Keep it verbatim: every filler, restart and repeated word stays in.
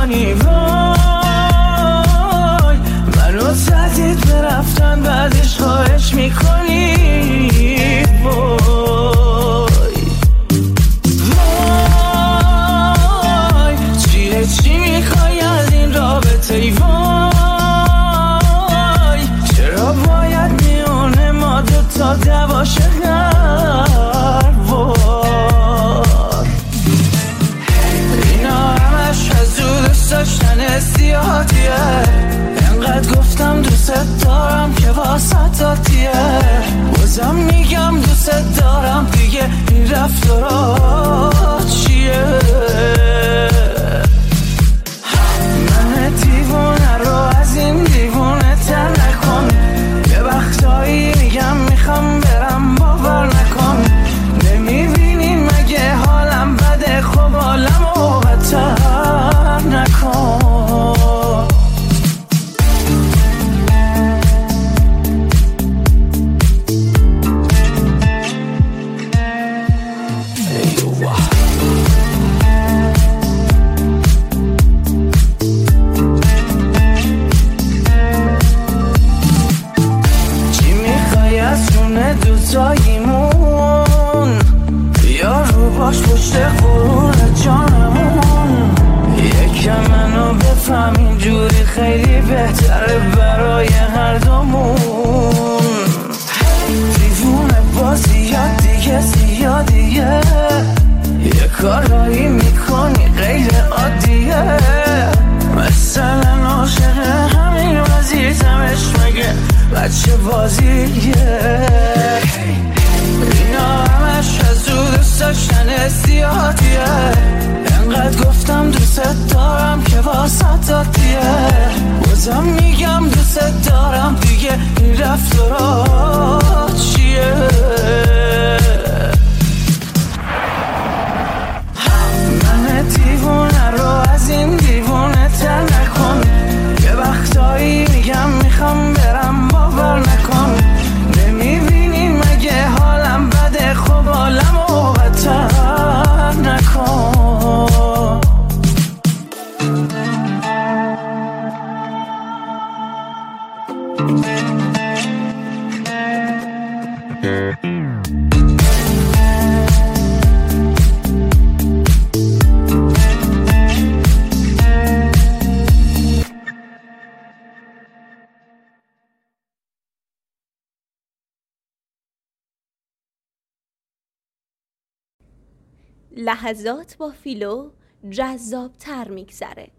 میکنی وای، منو تهدید به رفتن بعدش خواهش میکنی وای وای، چیه چی میخوای از این رابطه ای وای، چرا باید میونه ما دوتا دواشه هر وار، اینا همش از او دوست داشتن زیادیه، انقدر گفتم دوست دارم که واسه دادیه، بازم میگم دوست دارم دیگه این رفتارات چیه، من دیوونه رو از این دیوونه تر نکن، یه وقتایی میگم میخوام برم باور نکن، نمیبینی مگه حالم بده خب حالمو بدتر نکن. دوتاییمون یا رو باش پشت غرور جانمون، یکم منو بفهم اینجوری خیلی بهتره برای هر دومون، دیوونه بازی یا دیگه زیادیه، یه کارایی میکنی غیر عادیه، مثلا عاشق همین وزیرتمش مگه بچه بازیه، اینا همش از او دوست داشتن زیادیه، انقدر گفتم دوست دارم که واسه دادیه، بازم میگم دوست دارم دیگه این رفتارات چیه، من دیوونه رو از این دیوونه تر نکن، یه وقتایی میگم میخوام برم باور نکن، نمیبینی مگه حالم بده خب حالمو بدتر نکن. لحظات با فیلو جذاب تر میگذره.